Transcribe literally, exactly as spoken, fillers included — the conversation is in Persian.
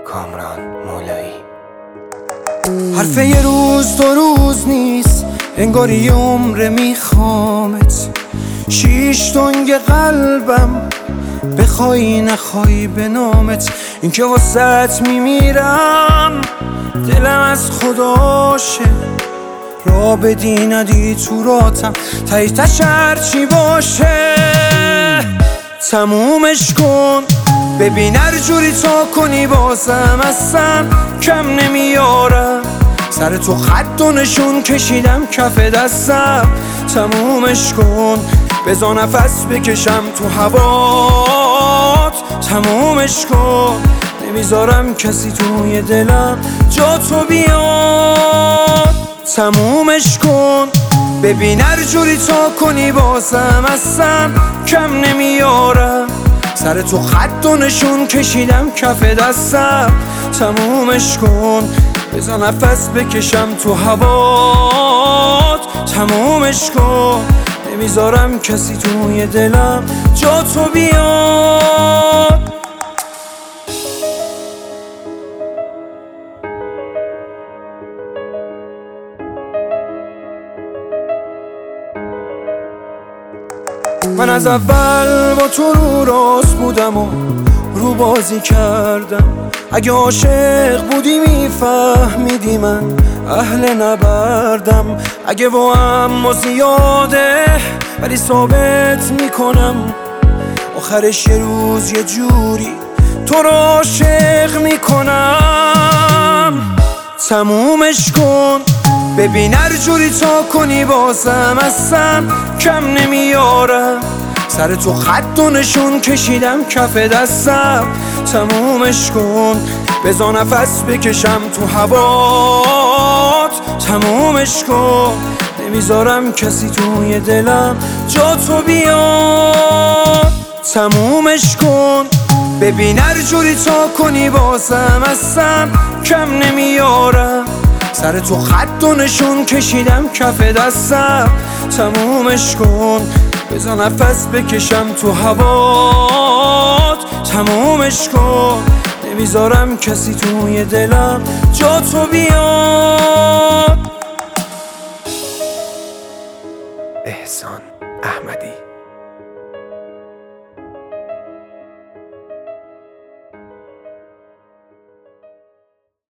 کامران مولایی. حرف یه روز دو روز نیست، انگاری یه عمره میخوامت. شیش تنگ قلبم بخوای نخوای به نامت. این که واسط میمیرم دلم از خداشه، را بدی ندی تو راتم تایی تشر چی باشه. تمومش کن ببین هر جوری تا کنی بازم اصلا کم نمیارم. سر تو خط و نشون کشیدم کف دستم. تمومش کن بذار نفس بکشم تو هوات. تمومش کن نمیذارم کسی توی دلم جا تو بیاد. تمومش کن ببین هر جوری تا کنی بازم اصلا کم نمیارم. سر تو خط و نشون کشیدم کف دستم. تمومش کن بذار نفس بکشم تو هوات. تمومش کن نمیذارم کسی توی دلم جا تو بیاد. من از اول با تو رو راست بودم و رو بازی کردم. اگه عاشق بودی میفهمیدی من اهل نبردم. اگه با هم زیاده ولی ثابت میکنم آخرش یه روز یه جوری تو رو عاشق میکنم. تمومش کن ببین هر جوری تا کنی بازم اصلا کم نمیارم. سر تو خط و نشون کشیدم کف دستم. تمومش کن بذار نفس بکشم تو هوات. تمومش کن نمیذارم کسی توی دلم جا تو بیاد. تمومش کن ببین هر جوری تا کنی بازم اصلا کم نمیارم. سر تو خط و نشون کشیدم کف دستم. تمومش کن بذار نفس بکشم تو هوات. تمومش کن نمیذارم کسی توی دلم جا تو بیاد.